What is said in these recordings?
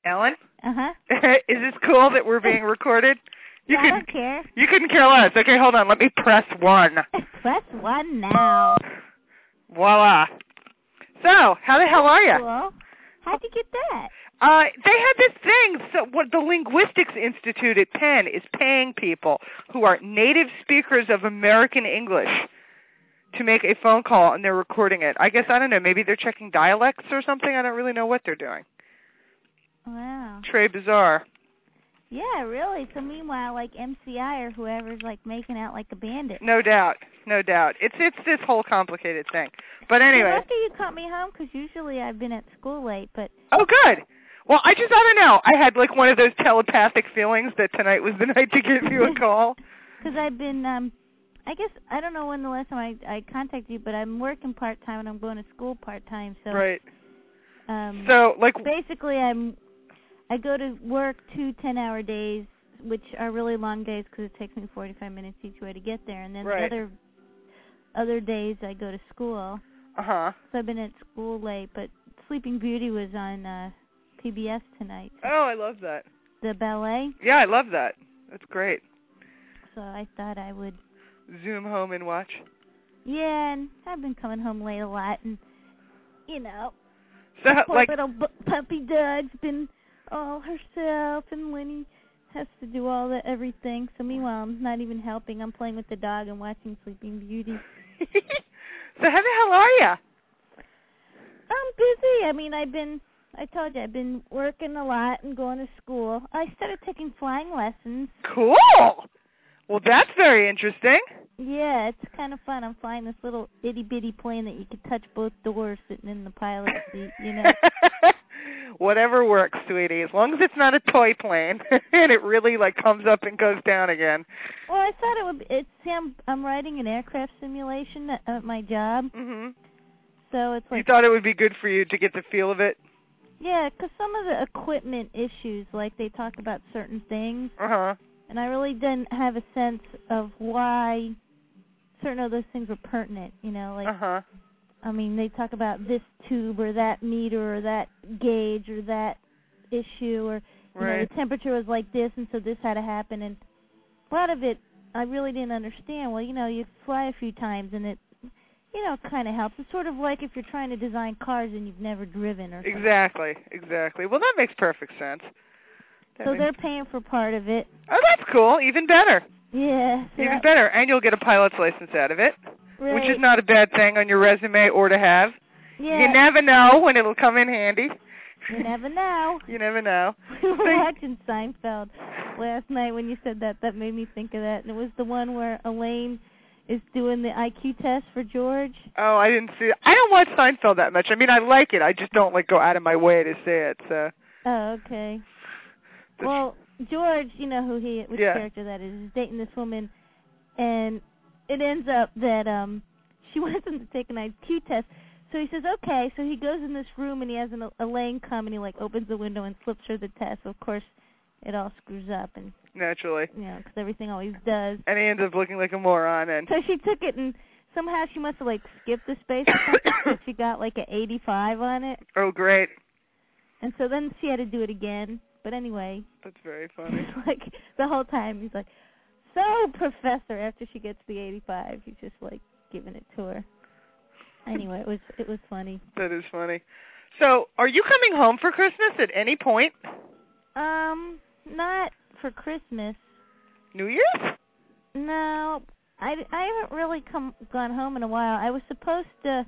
Ellen? Uh-huh. Is this cool that we're being recorded? I don't care. You couldn't care less. Okay, hold on. Let me press 1. Press 1 now. Voila. So, how the hell are you? Cool. How'd you get that? They had this thing. So, what the Linguistics Institute at Penn is paying people who are native speakers of American English to make a phone call, and they're recording it. I guess, I don't know, maybe they're checking dialects or something. I don't really know what they're doing. Wow. Très bizarre. Yeah, really. So meanwhile, like MCI or whoever's like making out like a bandit. No doubt. No doubt. It's this whole complicated thing. But anyway. Lucky you caught me home because usually I've been at school late, but... Oh, good. Well, I don't know. I had like one of those telepathic feelings that tonight was the night to give you a call. Because I've been, I guess, I don't know when the last time I contacted you, but I'm working part-time and I'm going to school part-time, so... Right. So, like... Basically, I go to work 2 10-hour days, which are really long days because it takes me 45 minutes each way to get there. And then the other days I go to school. Uh-huh. So I've been at school late, but Sleeping Beauty was on PBS tonight. Oh, I love that. The ballet? Yeah, I love that. That's great. So I thought I would... Zoom home and watch? Yeah, and I've been coming home late a lot, and, you know, so, poor like, little puppy dog's been... all herself, and Lenny has to do all the everything. So meanwhile, I'm not even helping. I'm playing with the dog and watching Sleeping Beauty. So how the hell are you? I'm busy. I mean, I told you, I've been working a lot and going to school. I started taking flying lessons. Cool. Well, that's very interesting. Yeah, it's kind of fun. I'm flying this little itty-bitty plane that you can touch both doors sitting in the pilot seat, you know. Whatever works, sweetie, as long as it's not a toy plane and it really like comes up and goes down again. Well, I thought it would. I'm writing an aircraft simulation at my job. Mhm. So it's like you thought it would be good for you to get the feel of it. Yeah, because some of the equipment issues, like they talk about certain things, and I really didn't have a sense of why certain of those things were pertinent. You know, like. I mean, they talk about this tube or that meter or that gauge or that issue or, you know, the temperature was like this and so this had to happen. And a lot of it I really didn't understand. Well, you know, you fly a few times and it, you know, kind of helps. It's sort of like if you're trying to design cars and you've never driven or something. Exactly. Well, that makes perfect sense. So they're paying for part of it. Oh, that's cool. Even better. Yeah. So even better. And you'll get a pilot's license out of it. Right. Which is not a bad thing on your resume or to have. Yeah. You never know when it'll come in handy. You never know. You never know. We were watching Seinfeld last night when you said that. That made me think of that. And it was the one where Elaine is doing the IQ test for George. Oh, I didn't see it. I don't watch Seinfeld that much. I mean, I like it. I just don't like go out of my way to say it. So. Oh, okay. Well, George, you know which character that is dating this woman, and it ends up that she wants him to take an IQ test. So he says, okay. So he goes in this room, and he has Elaine come, and he, like, opens the window and slips her the test. So, of course, it all screws up. And naturally. You know, because everything always does. And he ends up looking like a moron. And so she took it, and somehow she must have, like, skipped the space or something. So she got, like, an 85 on it. Oh, great. And so then she had to do it again. But anyway. That's very funny. Like, the whole time, he's like, so, Professor, after she gets the 85, he's just, like, giving it to her. Anyway, it was funny. That is funny. So, are you coming home for Christmas at any point? Not for Christmas. New Year's? No, I haven't really gone home in a while. I was supposed to...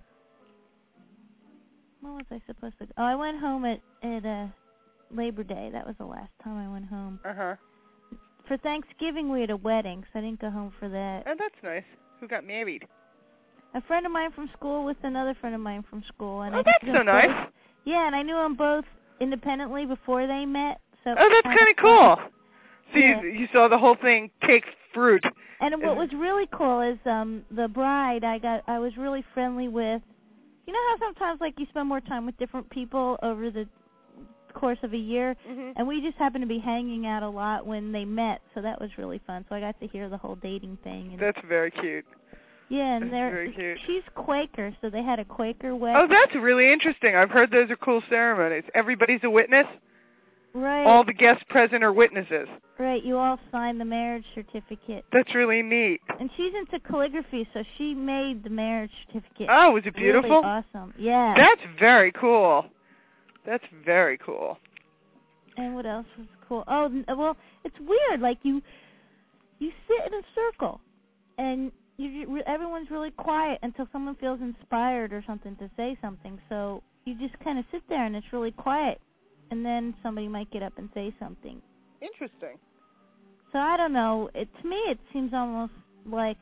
When was I supposed to go? Oh, I went home at Labor Day. That was the last time I went home. For Thanksgiving, we had a wedding, so I didn't go home for that. Oh, that's nice. Who got married? A friend of mine from school with another friend of mine from school. And that's so nice. Yeah, and I knew them both independently before they met. So oh, that's kind of cool. So you saw the whole thing take fruit. And what was really cool is the bride I was really friendly with. You know how sometimes like you spend more time with different people over the course of a year, and we just happened to be hanging out a lot when they met, so that was really fun. So I got to hear the whole dating thing. And that's very cute. Yeah, and that's very cute. She's Quaker, so they had a Quaker wedding. Oh, that's really interesting. I've heard those are cool ceremonies. Everybody's a witness? Right. All the guests present are witnesses. Right, you all signed the marriage certificate. That's really neat. And she's into calligraphy, so she made the marriage certificate. Oh, was it beautiful? Really awesome. Yeah. That's very cool. That's very cool. And what else was cool? Oh, well, it's weird. Like, you sit in a circle, and everyone's really quiet until someone feels inspired or something to say something. So you just kind of sit there, and it's really quiet. And then somebody might get up and say something. Interesting. So I don't know. To me, it seems almost like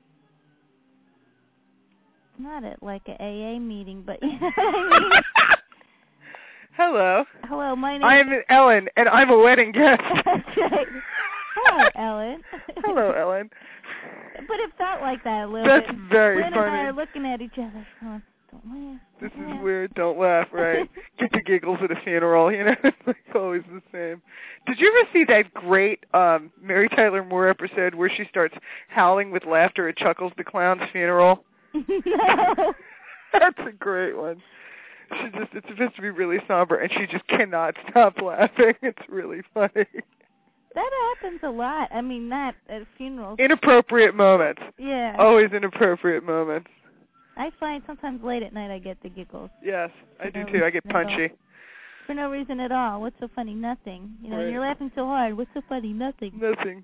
not like a AA meeting, but you know what I mean? Hello. Hello, my name I'm Ellen, and I'm a wedding guest. That's right. Hello, Ellen. Hello, Ellen. But it felt like that a little bit. That's very Lynn funny. and I are looking at each other going, don't laugh. This is weird. Don't laugh, right? Get the giggles at a funeral, you know? It's like always the same. Did you ever see that great Mary Tyler Moore episode where she starts howling with laughter at Chuckles the Clown's funeral? No. That's a great one. It's supposed to be really somber, and she just cannot stop laughing. It's really funny. That happens a lot. I mean, not at funerals. Inappropriate moments. Yeah. Always inappropriate moments. I find sometimes late at night I get the giggles. Yes, I do too. I get punchy. For no reason at all. What's so funny? Nothing. You know, right. You're laughing so hard. What's so funny? Nothing. Nothing.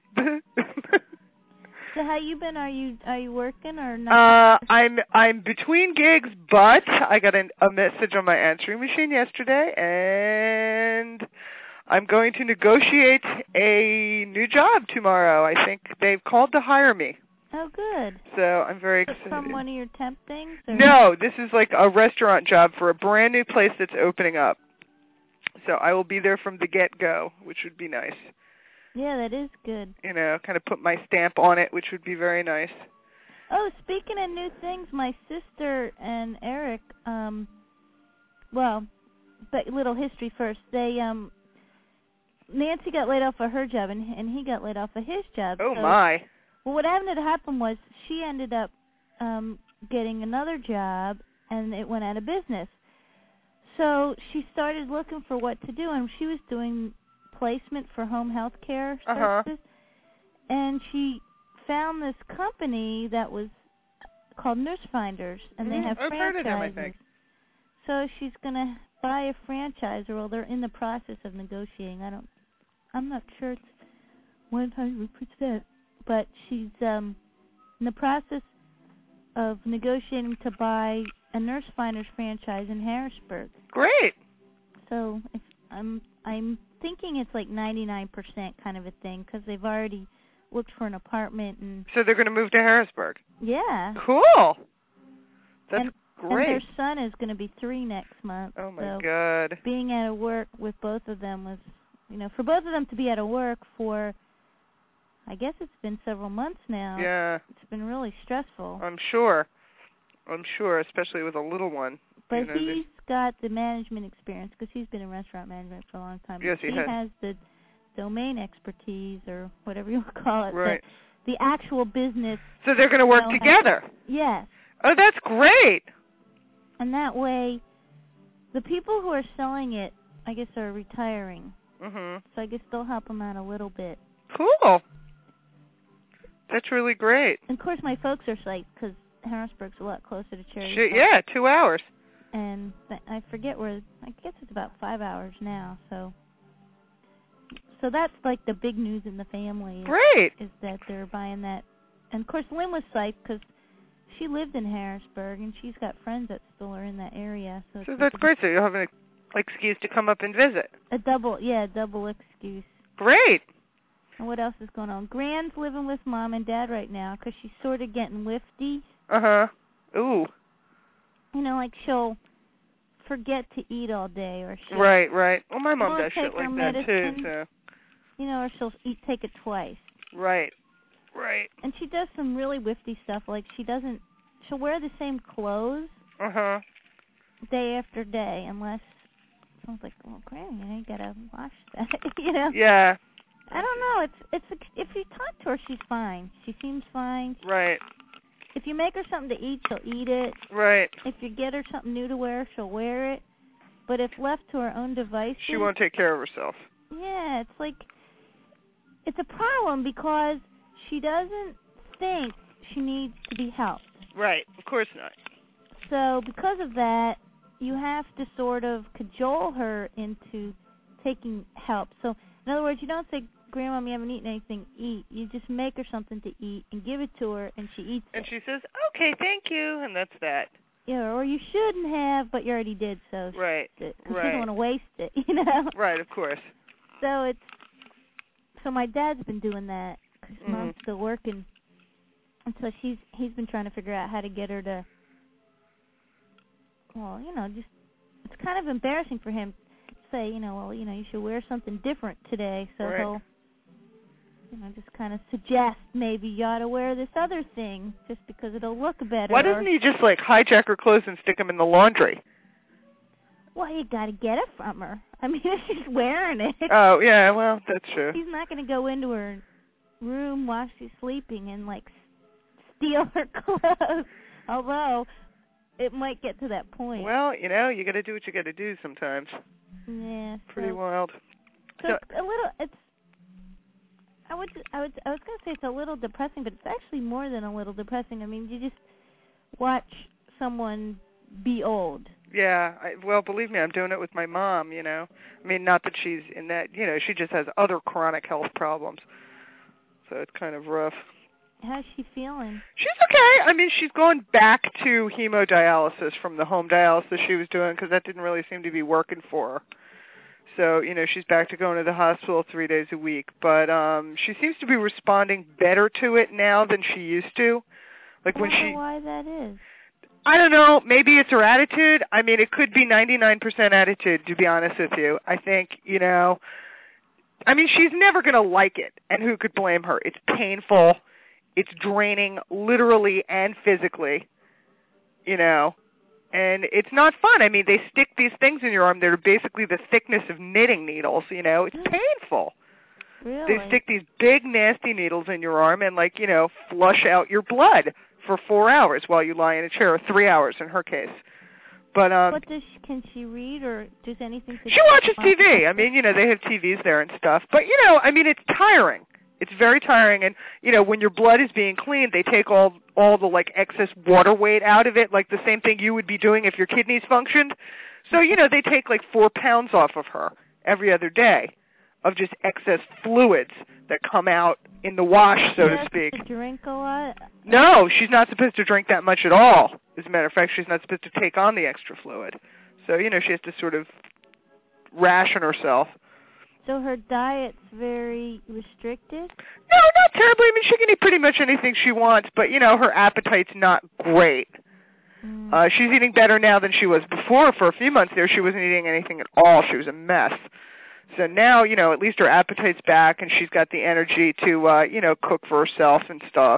So how you been? Are you working or not? I'm between gigs, but I got a message on my answering machine yesterday, and I'm going to negotiate a new job tomorrow. I think they've called to hire me. Oh, good. So I'm very excited. From one of your temp things? Or? No, this is like a restaurant job for a brand new place that's opening up. So I will be there from the get-go, which would be nice. Yeah, that is good. You know, kind of put my stamp on it, which would be very nice. Oh, speaking of new things, my sister and Eric, but little history first. They, Nancy got laid off of her job, and he got laid off of his job. Oh, so, my. Well, what ended up happening was she ended up getting another job, and it went out of business. So she started looking for what to do, and she was doing placement for home health care services. And she found this company that was called Nurse Finders, and they have I've franchises. heard of them, I think. So she's going to buy a franchise, or they're in the process of negotiating. I'm not sure it's 100%, but she's in the process of negotiating to buy a Nurse Finders franchise in Harrisburg. Great. So if I'm thinking it's like 99% kind of a thing, because they've already looked for an apartment. And so they're going to move to Harrisburg. Yeah. Cool. That's great. And their son is going to be 3 next month. Oh, my God. Being out of work with both of them was, for both of them to be out of work for, I guess it's been several months now. Yeah. It's been really stressful. I'm sure, especially with a little one. But he's got the management experience, because he's been in restaurant management for a long time. Yes, he has the domain expertise, or whatever you would call it. Right. The actual business. So they're going to work together. Yes. Oh, that's great. And that way, the people who are selling it, I guess, are retiring. Mhm. So I guess they'll help them out a little bit. Cool. That's really great. And of course, my folks are psyched, because Harrisburg's a lot closer to Cherry. Yeah, 2 hours. And I forget where. I guess it's about 5 hours now. So that's like the big news in the family. Great. Is that they're buying that. And of course, Lynn was psyched, because she lived in Harrisburg, and she's got friends that still are in that area. So that's great. So you'll have an excuse to come up and visit. A double excuse. Great. And what else is going on? Gran's living with Mom and Dad right now, because she's sort of getting lifty. Uh-huh. Ooh. Like she'll forget to eat all day, or she'll... Right. Well, my mom does shit like that, medicine, too, so... or she'll take it twice. Right. And she does some really whifty stuff, like she'll wear the same clothes day after day, unless someone's like, well, Granny, you gotta wash that, Yeah. I don't know. If you talk to her, she's fine. She seems fine. Right. If you make her something to eat, she'll eat it. Right. If you get her something new to wear, she'll wear it. But if left to her own devices... She won't take care of herself. Yeah, it's like, it's a problem because she doesn't think she needs to be helped. Right, of course not. So because of that, you have to sort of cajole her into taking help. So in other words, you don't say, Grandma, you haven't eaten anything, eat. You just make her something to eat and give it to her, and she eats it. And she says, okay, thank you, and that's that. Yeah, or you shouldn't have, but you already did so. Right, She right. doesn't want to waste it, you know? Right, of course. So my dad's been doing that because Mom's still working. And so he's been trying to figure out how to get her to, well, you know, just, it's kind of embarrassing for him to say, you know, well, you know, you should wear something different today. So he'll, you know, just kind of suggest maybe you ought to wear this other thing just because it'll look better. Why doesn't he just, like, hijack her clothes and stick them in the laundry? Well, you got to get it from her. I mean, if she's wearing it. Oh, yeah, well, that's true. He's not going to go into her room while she's sleeping and, like, steal her clothes. Although, it might get to that point. Well, you know, you got to do what you got to do sometimes. Yeah. Pretty wild. So it's a little, I was going to say it's a little depressing, but it's actually more than a little depressing. I mean, you just watch someone be old. Yeah, well, believe me, I'm doing it with my mom, you know. I mean, not that she's in that, you know, she just has other chronic health problems. So it's kind of rough. How's she feeling? She's okay. I mean, she's going back to hemodialysis from the home dialysis she was doing because that didn't really seem to be working for her. So, you know, she's back to going to the hospital 3 days a week. But she seems to be responding better to it now than she used to. Like when she. Why that is? I don't know. Maybe it's her attitude. I mean, it could be 99% attitude, to be honest with you. I think, you know, I mean, she's never going to like it, and who could blame her? It's painful. It's draining literally and physically, you know, and it's not fun. I mean, they stick these things in your arm that are basically the thickness of knitting needles, you know. It's painful. Really? They stick these big, nasty needles in your arm and, like, you know, flush out your blood for 4 hours while you lie in a chair, or 3 hours in her case. But can she read or does anything? She watches TV. I mean, you know, they have TVs there and stuff. But, you know, I mean, it's tiring. It's very tiring. And, you know, when your blood is being cleaned, they take all the, like, excess water weight out of it, like the same thing you would be doing if your kidneys functioned. So, you know, they take, like, 4 pounds off of her every other day of just excess fluids that come out in the wash, so to speak. Does she drink a lot? No, she's not supposed to drink that much at all. As a matter of fact, she's not supposed to take on the extra fluid. So, you know, she has to sort of ration herself. So her diet's very restricted? No, not terribly. I mean, she can eat pretty much anything she wants, but, you know, her appetite's not great. She's eating better now than she was before. For a few months there, she wasn't eating anything at all. She was a mess. So now, you know, at least her appetite's back, and she's got the energy to, you know, cook for herself and stuff.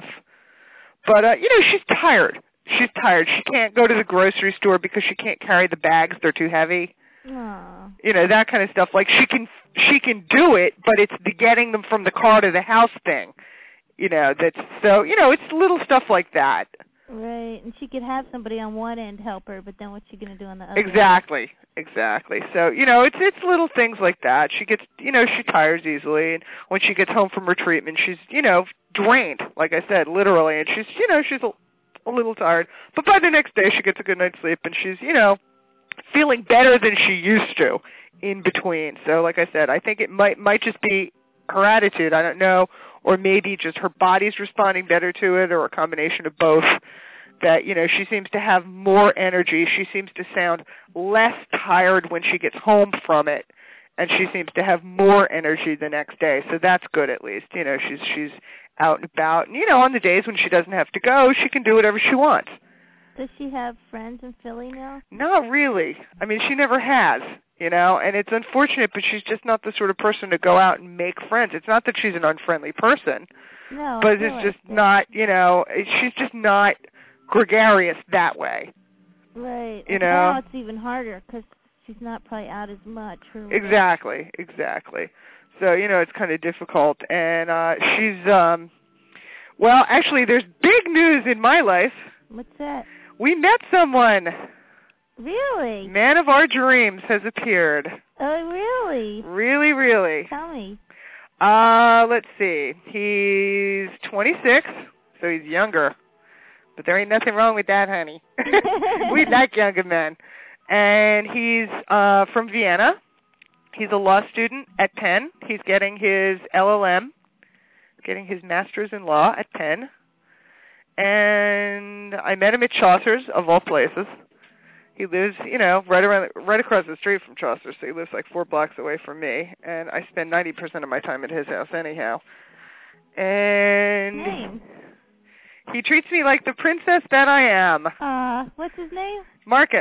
But, you know, she's tired. She's tired. She can't go to the grocery store because she can't carry the bags. They're too heavy. Aww. You know, that kind of stuff. Like, she can do it, but it's the getting them from the car to the house thing. You know, that's so, you know, it's little stuff like that. Right, and she could have somebody on one end help her, but then what's she going to do on the other? Exactly. So, you know, it's little things like that. She gets, you know, she tires easily, and when she gets home from her treatment, she's, you know, drained, like I said, literally, and she's, you know, she's a little tired. But by the next day, she gets a good night's sleep, and she's, you know, feeling better than she used to in between. So, like I said, I think it might just be her attitude. I don't know. Or maybe just her body's responding better to it, or a combination of both, that, you know, she seems to have more energy. She seems to sound less tired when she gets home from it, and she seems to have more energy the next day. So that's good, at least. You know, she's out and about. And, you know, on the days when she doesn't have to go, she can do whatever she wants. Does she have friends in Philly now? Not really. I mean, she never has, you know, and it's unfortunate, but she's just not the sort of person to go out and make friends. It's not that she's an unfriendly person, no, but it's just not, you know, she's just not gregarious that way. Right. You know? Now it's even harder because she's not probably out as much. Exactly. So, you know, it's kind of difficult. And she's, well, actually, there's big news in my life. What's that? We met someone. Really? Man of our dreams has appeared. Oh, really? Really, really. Tell me. Let's see. He's 26, so he's younger. But there ain't nothing wrong with that, honey. We like younger men. And he's from Vienna. He's a law student at Penn. He's getting his LLM, getting his master's in law at Penn. And I met him at Chaucer's, of all places. He lives, right across the street from Chaucer, so he lives like 4 blocks away from me. And I spend 90% of my time at his house anyhow. And name? He treats me like the princess that I am. What's his name? Marcus.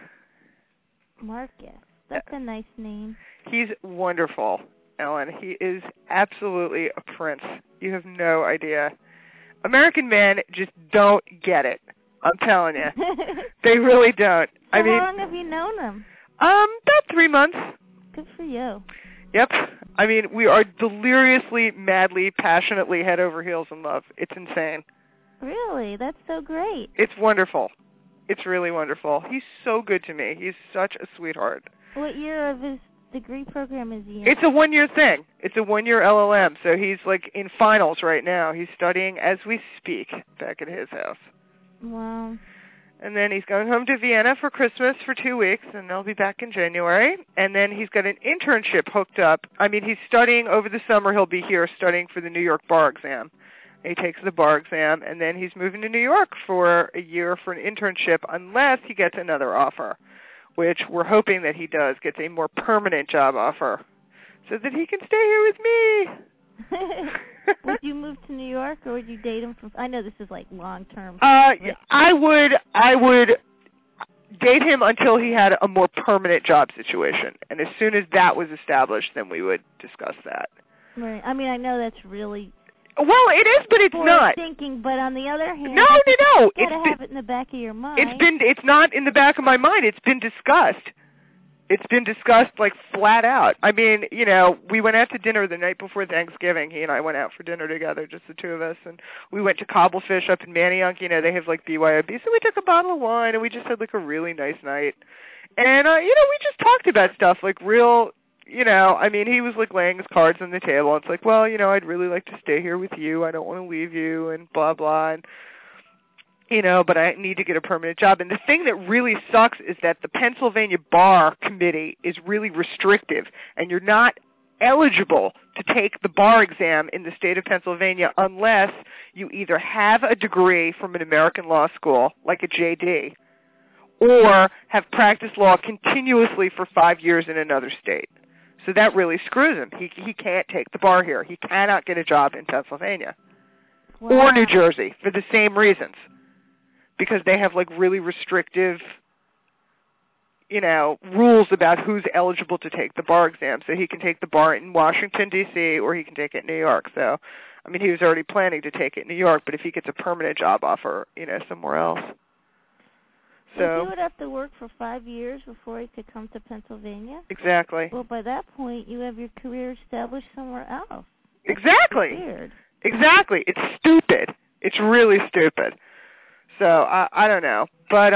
Marcus. That's a nice name. He's wonderful, Ellen. He is absolutely a prince. You have no idea. American men just don't get it. I'm telling you. They really don't. How long have you known him? About 3 months. Good for you. Yep. I mean, we are deliriously, madly, passionately head over heels in love. It's insane. Really? That's so great. It's wonderful. It's really wonderful. He's so good to me. He's such a sweetheart. What year of his degree program is he in? It's a 1-year thing. It's a 1-year LLM. So he's like in finals right now. He's studying as we speak back at his house. Wow. And then he's going home to Vienna for Christmas for 2 weeks, and they'll be back in January. And then he's got an internship hooked up. I mean, he's studying over the summer. He'll be here studying for the New York bar exam. He takes the bar exam, and then he's moving to New York for a year for an internship unless he gets another offer, which we're hoping that he does, gets a more permanent job offer so that he can stay here with me. Would you move to New York, or would you date him from? I know this is like long-term. I would date him until he had a more permanent job situation, and as soon as that was established, then we would discuss that. Right. I mean, I know that's really... Well, it is, but it's not. Thinking, but on the other hand, no. You gotta have it in the back of your mind. It's not in the back of my mind. It's been discussed. It's been discussed like flat out. I mean, we went out to dinner the night before Thanksgiving. He and I went out for dinner together, just the two of us, and we went to Cobblefish up in Manayunk. They have like BYOB, so we took a bottle of wine and we just had like a really nice night. And we just talked about stuff like real. I mean, he was like laying his cards on the table. It's like, well, I'd really like to stay here with you. I don't want to leave you, and blah blah. And but I need to get a permanent job. And the thing that really sucks is that the Pennsylvania Bar Committee is really restrictive, and you're not eligible to take the bar exam in the state of Pennsylvania unless you either have a degree from an American law school, like a JD, or have practiced law continuously for 5 years in another state. So that really screws him. He can't take the bar here. He cannot get a job in Pennsylvania or New Jersey for the same reasons, because they have like really restrictive, rules about who's eligible to take the bar exam. So he can take the bar in Washington, D.C., or he can take it in New York. So, I mean, he was already planning to take it in New York, but if he gets a permanent job offer, somewhere else. So he would have to work for 5 years before he could come to Pennsylvania? Exactly. Well, by that point, you have your career established somewhere else. Exactly. That's weird. Exactly. It's stupid. It's really stupid. So, I don't know. But,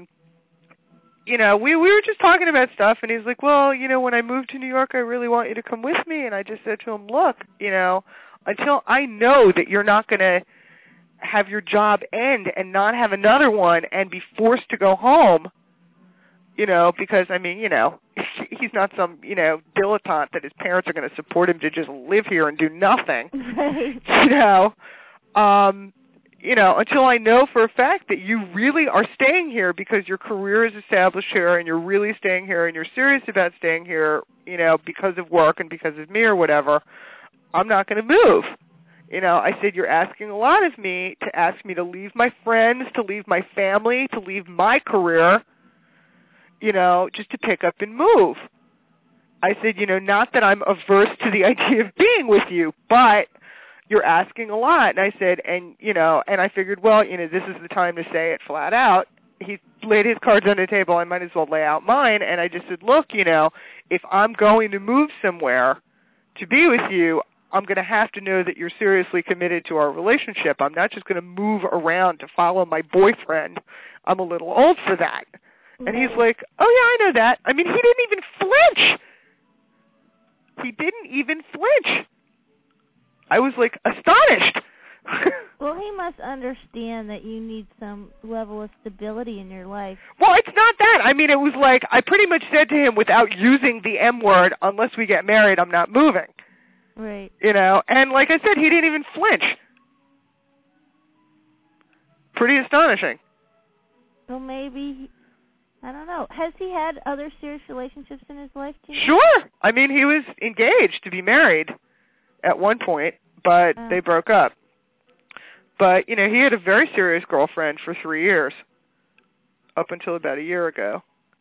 we were just talking about stuff, and he's like, well, when I move to New York, I really want you to come with me. And I just said to him, look, until I know that you're not going to have your job end and not have another one and be forced to go home, because, I mean, he's not some, dilettante that his parents are going to support him to just live here and do nothing. Right. Until I know for a fact that you really are staying here because your career is established here and you're really staying here and you're serious about staying here, because of work and because of me or whatever, I'm not going to move. I said, you're asking a lot of me to ask me to leave my friends, to leave my family, to leave my career, just to pick up and move. I said, not that I'm averse to the idea of being with you, but you're asking a lot. And I said, and I figured, well, this is the time to say it flat out. He laid his cards on the table. I might as well lay out mine. And I just said, look, if I'm going to move somewhere to be with you, I'm going to have to know that you're seriously committed to our relationship. I'm not just going to move around to follow my boyfriend. I'm a little old for that. And he's like, oh, yeah, I know that. I mean, he didn't even flinch. He didn't even flinch. I was, like, astonished. Well, he must understand that you need some level of stability in your life. Well, it's not that. I mean, it was like I pretty much said to him without using the M word, unless we get married, I'm not moving. Right. You know, and like I said, he didn't even flinch. Pretty astonishing. Well, maybe, I don't know. Has he had other serious relationships in his life, too? Sure. I mean, he was engaged to be married at one point, but they broke up. But, you know, he had a very serious girlfriend for 3 years, up until about a year ago.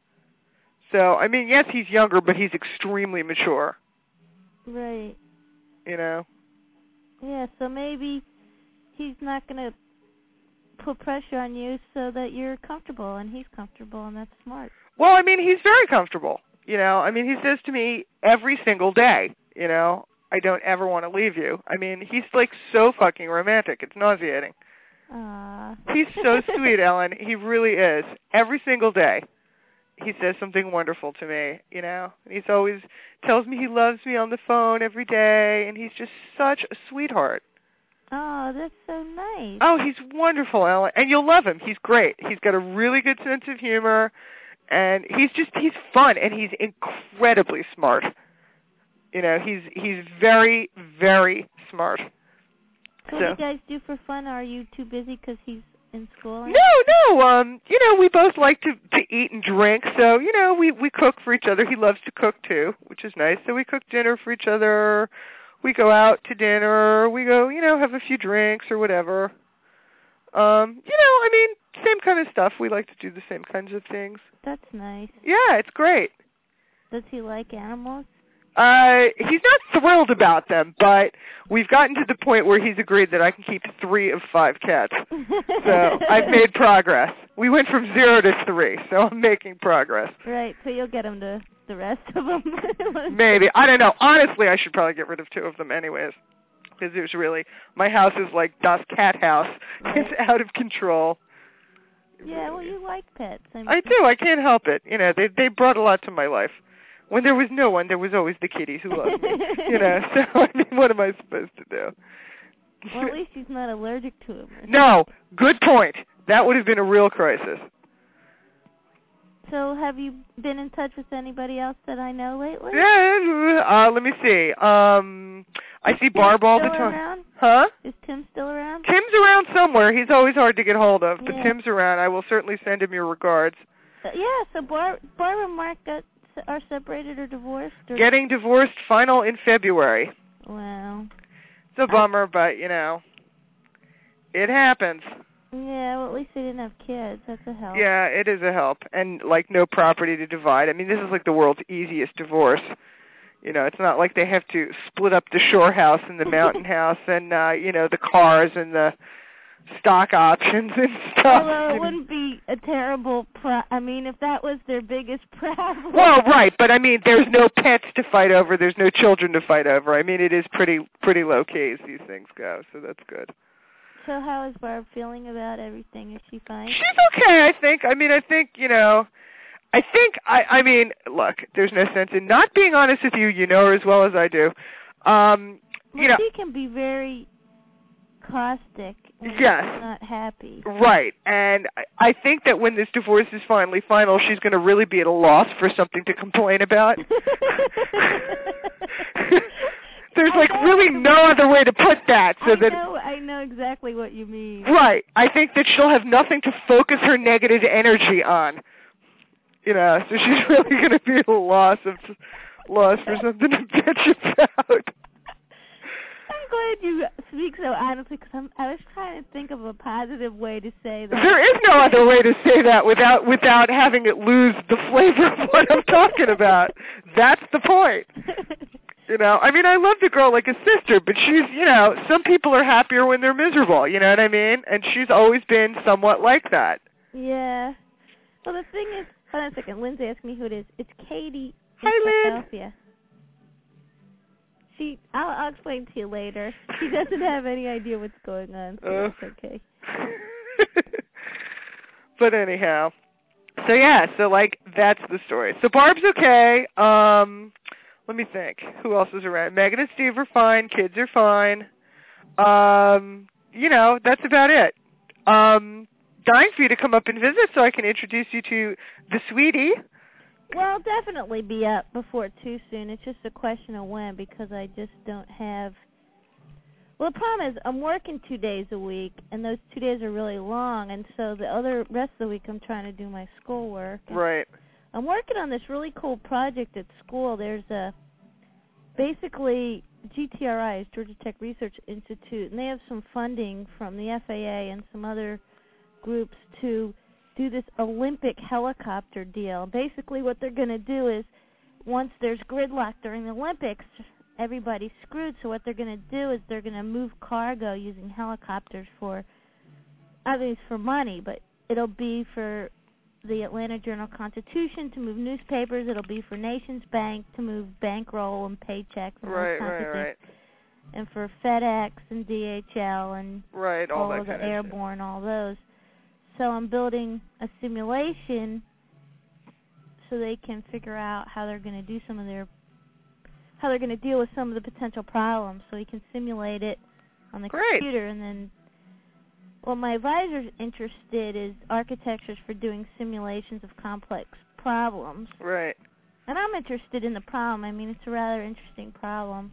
So, I mean, yes, he's younger, but he's extremely mature. Right. You know? Yeah, so maybe he's not going to put pressure on you so that you're comfortable, and he's comfortable, and that's smart. Well, I mean, he's very comfortable. You know, I mean, he says to me every single day, you know, I don't ever want to leave you. I mean, he's like so fucking romantic. It's nauseating. Aww. He's so sweet, Ellen. He really is. Every single day, he says something wonderful to me, you know. He's always tells me he loves me on the phone every day, and he's just such a sweetheart. Oh, that's so nice. Oh, he's wonderful, Ellen. And you'll love him. He's great. He's got a really good sense of humor, and he's fun, and he's incredibly smart. You know, he's very, very smart. So what do you guys do for fun? Are you too busy because he's in school? No. You know, we both like to eat and drink, so, you know, we cook for each other. He loves to cook, too, which is nice. So we cook dinner for each other. We go out to dinner. We go, you know, have a few drinks or whatever. You know, I mean, same kind of stuff. We like to do the same kinds of things. That's nice. Yeah, it's great. Does he like animals? He's not thrilled about them, but we've gotten to the point where he's agreed that I can keep 3 of 5 cats. So I've made progress. We went from 0 to 3, so I'm making progress. Right, so you'll get him to the rest of them. Maybe. I don't know. Honestly, I should probably get rid of 2 of them anyways. Because there's really, my house is like Das Cat House. Right. It's out of control. Yeah, well, you like pets. I do. I can't help it. You know, they brought a lot to my life. When there was no one, there was always the kitty who loved me. You know, so, I mean, what am I supposed to do? Well, at least he's not allergic to him. No, good point. That would have been a real crisis. So have you been in touch with anybody else that I know lately? Yeah, let me see. I see Barb all the time. Around? Huh? Is Tim still around? Tim's around somewhere. He's always hard to get hold of, but Tim's around. I will certainly send him your regards. Yeah, so Barb and Mark are separated or divorced? Or? Getting divorced final in February. Wow. It's a bummer, but, you know, it happens. Yeah, well, at least they didn't have kids. That's a help. Yeah, it is a help. And, like, no property to divide. I mean, this is like the world's easiest divorce. You know, it's not like they have to split up the shore house and the mountain house and, you know, the cars and the stock options and stuff. Although it wouldn't be a terrible I mean, if that was their biggest problem. Well, right, but I mean, there's no pets to fight over. There's no children to fight over. I mean, it is pretty low key as these things go, so that's good. So how is Barb feeling about everything? Is she fine? She's okay, I think. I mean, you know, I mean, look, there's no sense in not being honest with you. You know her as well as I do. You know, she can be very caustic when she's not happy. Right, and I think that when this divorce is finally final, she's going to really be at a loss for something to complain about. There's like really no other way to put that. So I know exactly what you mean. Right, I think that she'll have nothing to focus her negative energy on. You know, so she's really going to be at a loss for something to bitch about. I'm glad you speak so honestly, because I was trying to think of a positive way to say that. There is no other way to say that without having it lose the flavor of what I'm talking about. That's the point. You know, I mean, I love the girl like a sister, but she's, you know, some people are happier when they're miserable, you know what I mean? And she's always been somewhat like that. Yeah. Well, the thing is, hold on a second, Lindsay asked me who it is. It's Katie in Philadelphia. I'll explain to you later. She doesn't have any idea what's going on, so it's okay. But anyhow, So like that's the story. So Barb's okay. Let me think. Who else is around? Megan and Steve are fine. Kids are fine. That's about it. Dying for you to come up and visit so I can introduce you to the sweetie. Well, I'll definitely be up before too soon. It's just a question of when, because I just don't have... Well, the problem is I'm working 2 days a week, and those 2 days are really long, and so the rest of the week I'm trying to do my schoolwork. Right. I'm working on this really cool project at school. There's basically GTRI is Georgia Tech Research Institute, and they have some funding from the FAA and some other groups to do this Olympic helicopter deal. Basically what they're going to do is, once there's gridlock during the Olympics, everybody's screwed. So what they're going to do is they're going to move cargo using helicopters for, I mean, it's for money, but it'll be for the Atlanta Journal-Constitution to move newspapers. It'll be for Nations Bank to move bankroll and paychecks and those kinds of things. And for FedEx and DHL and all of the airborne, all those. So I'm building a simulation so they can figure out how they're going to do how they're going to deal with some of the potential problems. So we can simulate it on the computer, and then what my advisor's interested is architectures for doing simulations of complex problems. Right. And I'm interested in the problem. I mean, it's a rather interesting problem.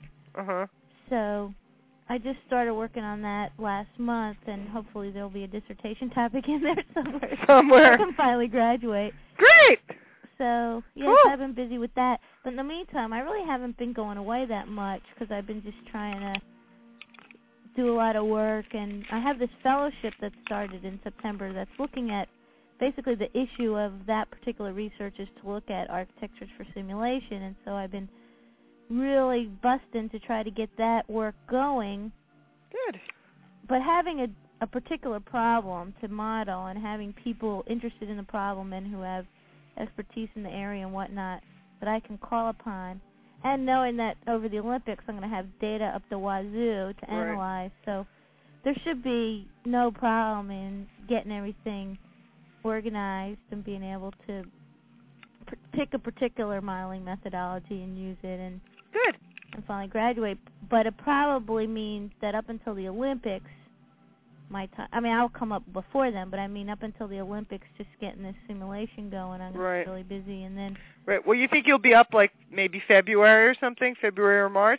So I just started working on that last month, and hopefully there'll be a dissertation topic in there somewhere. I can finally graduate. Great! So, yes, cool. I've been busy with that. But in the meantime, I really haven't been going away that much because I've been just trying to do a lot of work. And I have this fellowship that started in September that's looking at basically the issue of that particular research is to look at architectures for simulation. And so I've been really busting to try to get that work going. Good. But having a particular problem to model and having people interested in the problem and who have expertise in the area and whatnot that I can call upon, and knowing that over the Olympics I'm going to have data up the wazoo to analyze, so there should be no problem in getting everything organized and being able to pick a particular modeling methodology and use it and finally graduate. But it probably means that up until the Olympics, my time, I mean, I'll come up before then, but I mean up until the Olympics, just getting this simulation going, I'm going to be really busy. And then Well, you think you'll be up like maybe February or something, February or March?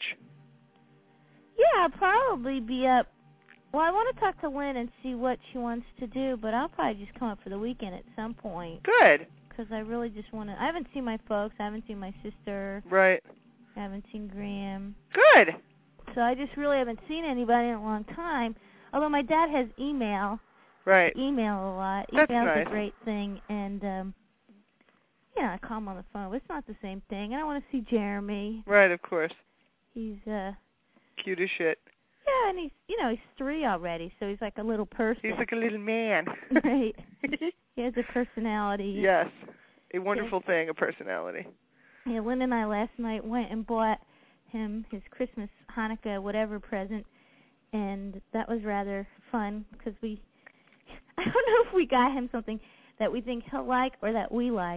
Yeah, I'll probably be up. Well, I want to talk to Lynn and see what she wants to do, but I'll probably just come up for the weekend at some point. Good. Because I really just want to. I haven't seen my folks. I haven't seen my sister. Right. I haven't seen Graham. Good. So I just really haven't seen anybody in a long time. Although my dad has email. Right. Email a lot. That's Email's nice. a great thing. And, I call him on the phone. But it's not the same thing. And I want to see Jeremy. Right, of course. He's, cute as shit. Yeah, and he's 3 already, so he's like a little person. He's like a little man. Right. He has a personality. Yes. A wonderful thing, a personality. Yeah, Lynn and I last night went and bought him his Christmas, Hanukkah, whatever present, and that was rather fun because I don't know if we got him something that we think he'll like or that we like.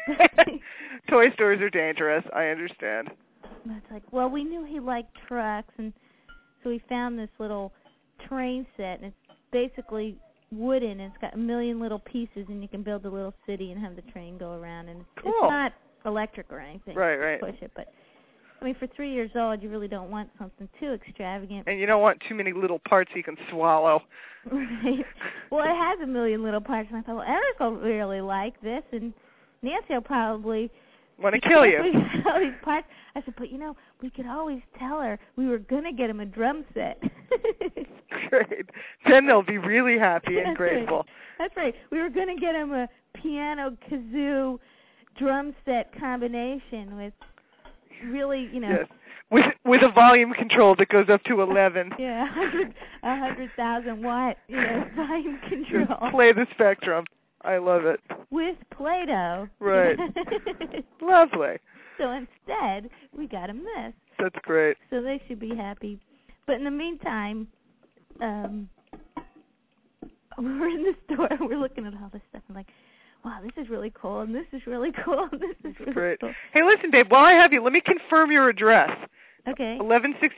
Toy stores are dangerous, I understand. It's like, well, we knew he liked trucks, and so we found this little train set, and it's basically wooden, and it's got a million little pieces, and you can build a little city and have the train go around, and it's not electric or anything. Right. Push it, but I mean, for 3 years old, you really don't want something too extravagant. And you don't want too many little parts you can swallow. Right. Well, it has a million little parts, and I thought, well, Eric will really like this, and Nancy will probably want to kill you. All these parts. I said, but we could always tell her we were going to get him a drum set. Great. Then they'll be really happy and grateful. Right. That's right. We were going to get him a piano kazoo drum set combination with really, Yes. With a volume control that goes up to 11. Yeah, 100,000 watt, volume control. Just play the spectrum. I love it. With Play-Doh. Right. Lovely. So instead, we got him this. That's great. So they should be happy. But in the meantime, we're in the store and we're looking at all this stuff. I'm like, wow, this is really cool, and this is really cool, and this is really Great. cool. Hey, listen, babe, while I have you, let me confirm your address. Okay. 1160